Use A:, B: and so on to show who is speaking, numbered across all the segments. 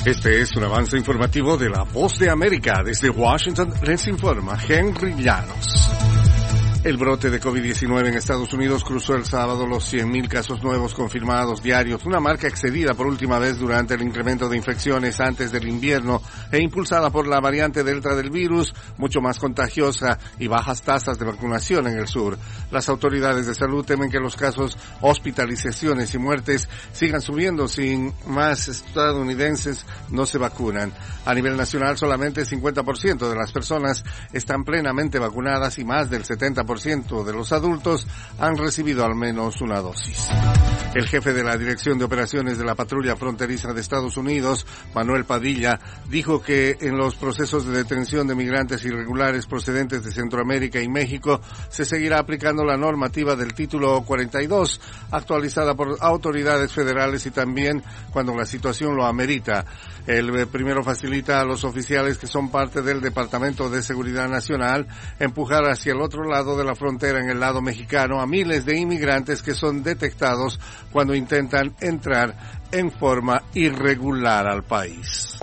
A: Este es un avance informativo de La Voz de América. Desde Washington les informa Henry Llanos. El brote de COVID-19 en Estados Unidos cruzó el sábado los 100,000 casos nuevos confirmados diarios, una marca excedida por última vez durante el incremento de infecciones antes del invierno e impulsada por la variante Delta del virus, mucho más contagiosa y bajas tasas de vacunación en el sur. Las autoridades de salud temen que los casos, hospitalizaciones y muertes sigan subiendo si más estadounidenses no se vacunan. A nivel nacional, solamente 50% de las personas están plenamente vacunadas y más del 70% de los adultos han recibido al menos una dosis. El jefe de la Dirección de Operaciones de la Patrulla Fronteriza de Estados Unidos, Manuel Padilla, dijo que en los procesos de detención de migrantes irregulares procedentes de Centroamérica y México se seguirá aplicando la normativa del Título 42, actualizada por autoridades federales y también cuando la situación lo amerita. El primero facilita a los oficiales que son parte del Departamento de Seguridad Nacional empujar hacia el otro lado de la frontera en el lado mexicano a miles de inmigrantes que son detectados cuando intentan entrar en forma irregular al país.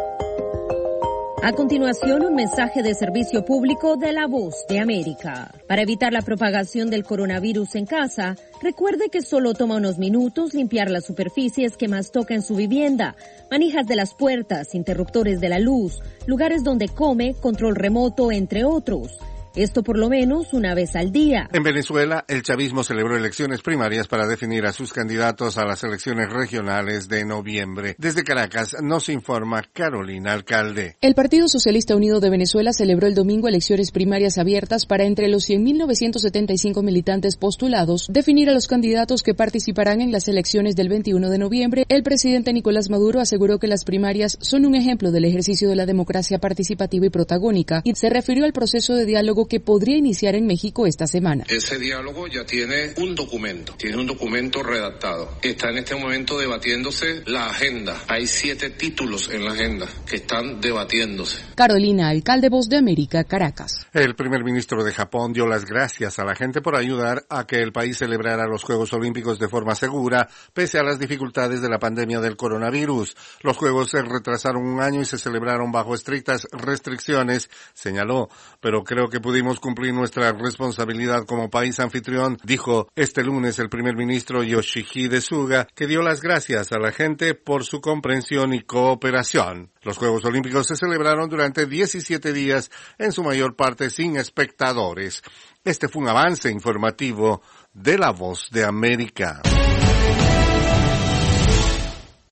B: A continuación, un mensaje de servicio público de La Voz de América. Para evitar la propagación del coronavirus en casa, recuerde que solo toma unos minutos limpiar las superficies que más toca en su vivienda, manijas de las puertas, interruptores de la luz, lugares donde come, control remoto, entre otros. Esto por lo menos una vez al día.
A: En Venezuela, el chavismo celebró elecciones primarias para definir a sus candidatos a las elecciones regionales de noviembre. Desde Caracas nos informa Carolina Alcalde.
C: El Partido Socialista Unido de Venezuela celebró el domingo elecciones primarias abiertas para entre los 100.975 militantes postulados definir a los candidatos que participarán en las elecciones del 21 de noviembre. El presidente Nicolás Maduro aseguró que las primarias son un ejemplo del ejercicio de la democracia participativa y protagónica y se refirió al proceso de diálogo que podría iniciar en México esta semana.
D: Ese diálogo ya tiene un documento redactado. Está en este momento debatiéndose la agenda. Hay 7 títulos en la agenda que están debatiéndose.
C: Carolina Alcalde, Voz de América, Caracas.
A: El primer ministro de Japón dio las gracias a la gente por ayudar a que el país celebrara los Juegos Olímpicos de forma segura, pese a las dificultades de la pandemia del coronavirus. Los Juegos se retrasaron un año y se celebraron bajo estrictas restricciones, señaló, pero creo que pudimos cumplir nuestra responsabilidad como país anfitrión, dijo este lunes el primer ministro Yoshihide Suga, que dio las gracias a la gente por su comprensión y cooperación. Los Juegos Olímpicos se celebraron durante 17 días, en su mayor parte sin espectadores. Este fue un avance informativo de La Voz de América.